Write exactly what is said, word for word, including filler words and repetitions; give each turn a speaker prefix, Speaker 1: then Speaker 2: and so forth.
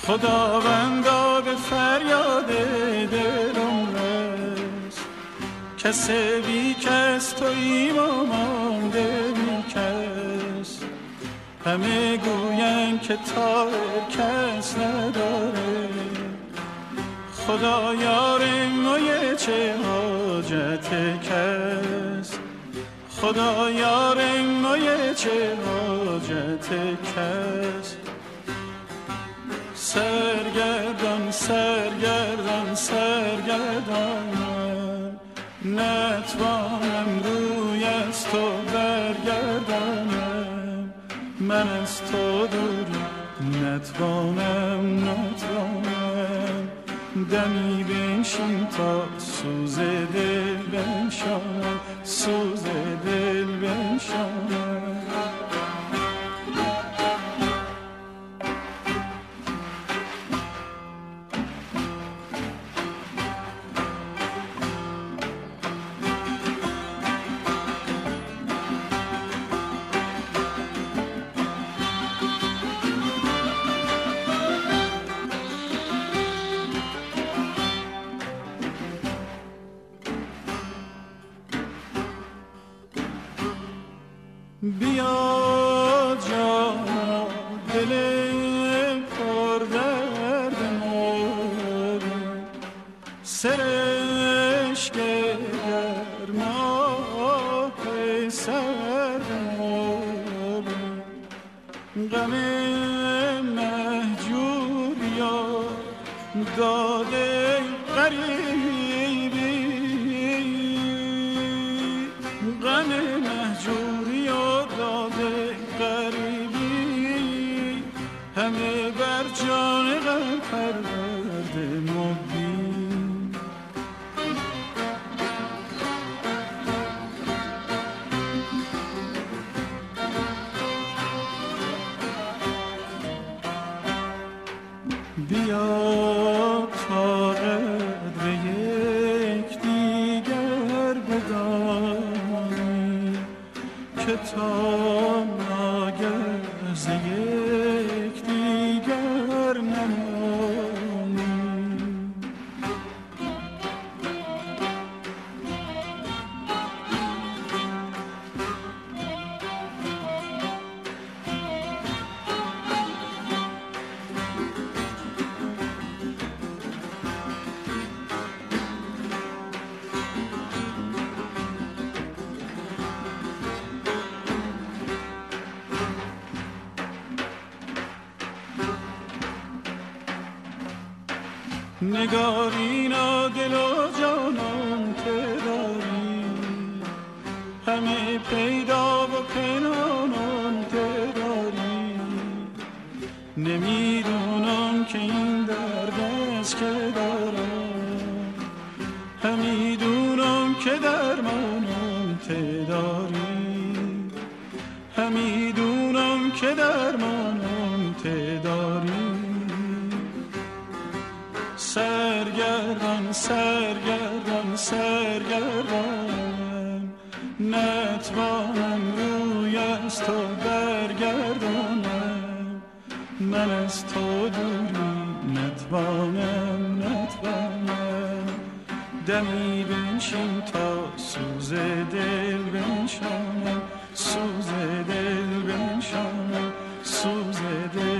Speaker 1: خداوندا به فریاد دلم رس، کس بی کس تویی و مانده بی کس. همه گوین که طاهر کس نداره، خدا یار مایه چه حاجت کس. خدا یار مایه چه حاجت کس. سرگردان سرگردان سرگردانم، نتوانم روی از تو برگردانم. من از تو دوری نتوانم نتوانم. دمی بنشین تا سوز دل بنشانم، سوز دل بنشانم. بیا جانا دل پر درد مرده، سرش گرم آه سرد مرده. غم مهجوریا داده غریبی، غم مهجوری داده غریبی. همه بر جان غم پرورده مبین. بیا تا قدر یک دیگر بدانی، که تا ناگز یک دیگر نمانی. نگارینا دل و جانم که داری، همه پیدا و پنهانم که داری. نمیدونم که این درد است که دارم، همیدونم که درمانم که داری. همیدونم که درمانم که داری. سرگردان سرگردان سرگردان، نتوانم روی از تو برگردانم. من از تو دوری نتوانم نتوانم. دمی بنشین تا سوز دل بنشانم، سوز دل بنشانم، سوز دل